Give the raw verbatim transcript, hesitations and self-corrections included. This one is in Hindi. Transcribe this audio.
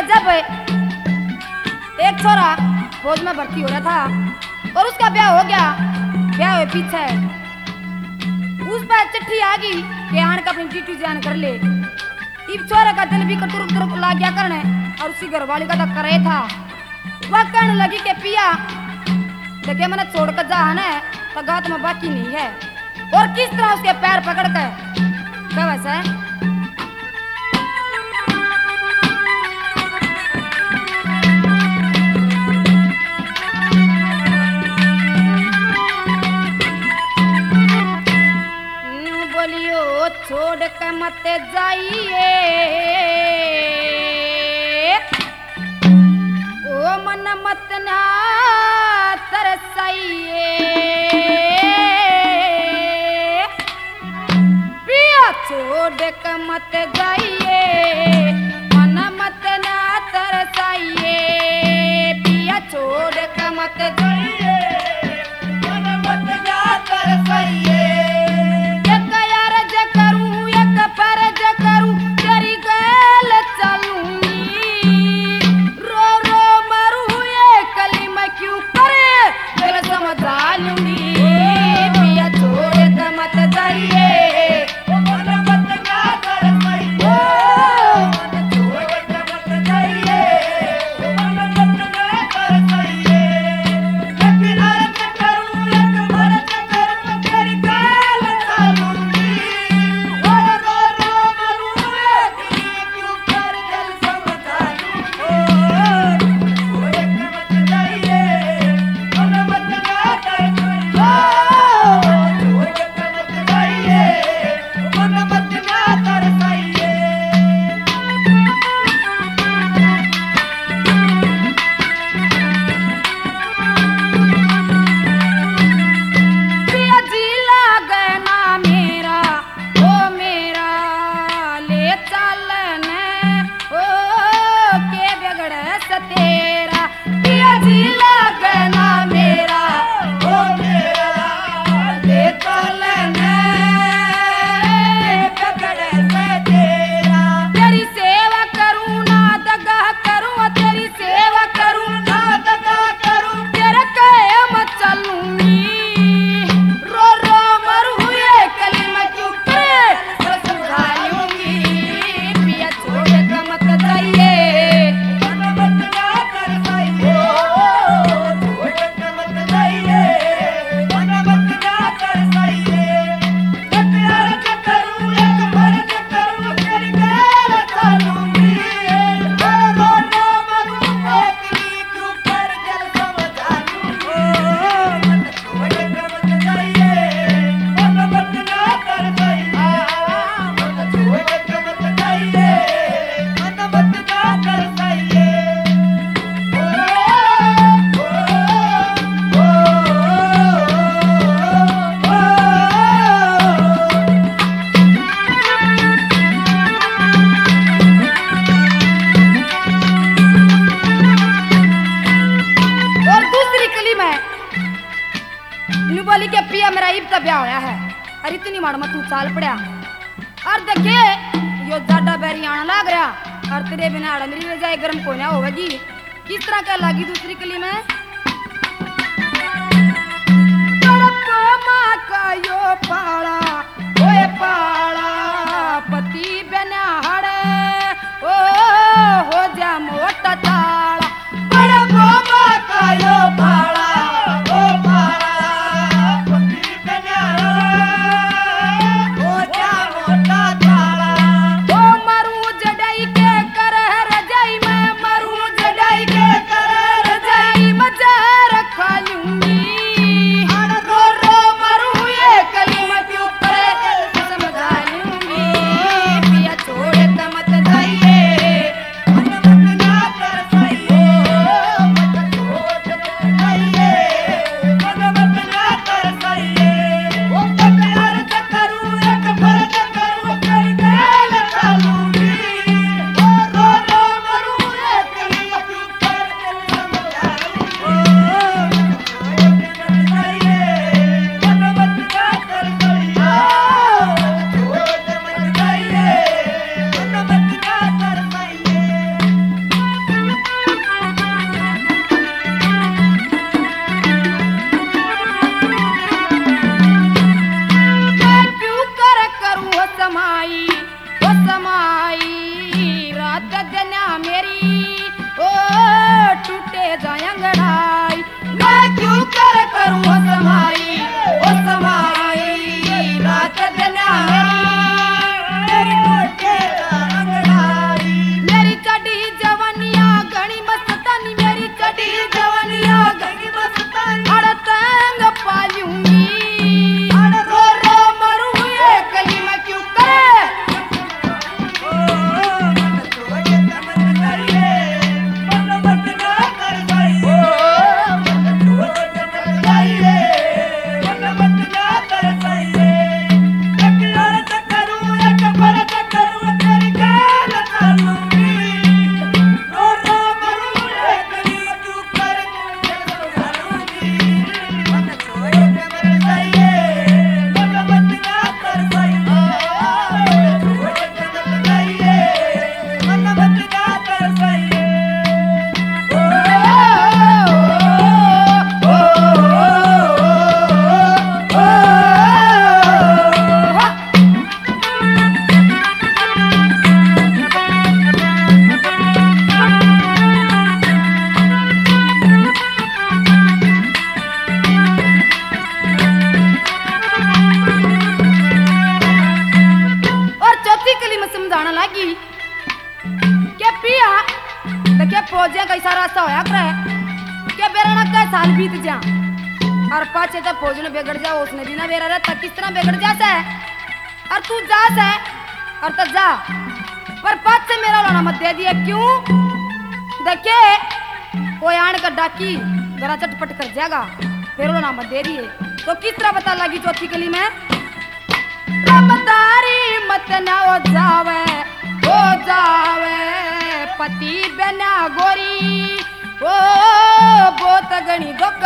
जब एक छोरा फौज में भर्ती हो रहा था और उसका ब्याह हो गया, ब्याह हुए पीछे उस पर चिट्ठी आ गई कि आन का अपनी ड्यूटी जान कर ले। इस छोरे का दिल भी कटुर कटुर ला गया करने और उसी घरवाली का तो करे था। वह कहने लगी कि पिया देखे मैंने छोड़ कर जा है तो गात में बाकी नहीं है। और किस तरह उसके पैर पकड़ कर क्या वैसा है बोलियो छोड़ के मत जाइए ओ मन मत ना तरसाइए पिया छोड़ के मत जाइए मन मत ना तरसाइए पिया छोड़ के मत जाइए मन मत ना तरसाइए ब्याह होया है अरे इतनी माड़ में तू चाल पड़ा और देखे यो जाडा बैरी आना लाग रहा और तेरे बिना आड़ा मेरी वजह गर्म को ना होगी किस तरह का लगी दूसरी कली में का यो पाड़ा ओए पाड़ा पति बिना हड़े ओ हो जा मोटा ताड़ा बड़ा बाबा का यो पाड़ा ऐसा होया करे क्या बेराना का साल बीत जा और पाचे जब फौज ने बिगड़ जा उसने भी ना बेरा रहता किस तरह बिगड़ जाता है और तू जा है और तो जा पर पाँच से मेरा लोना मत दे दिया क्यों देखे कोई आन कर डाकी जरा चटपट कर जाएगा फिर लोना मत दे दिए तो किस तरह पता लगी चौथी गली में रमदारी मत ना हो जावे हो जावे पति बना गोरी ओ बहुत गणी दुख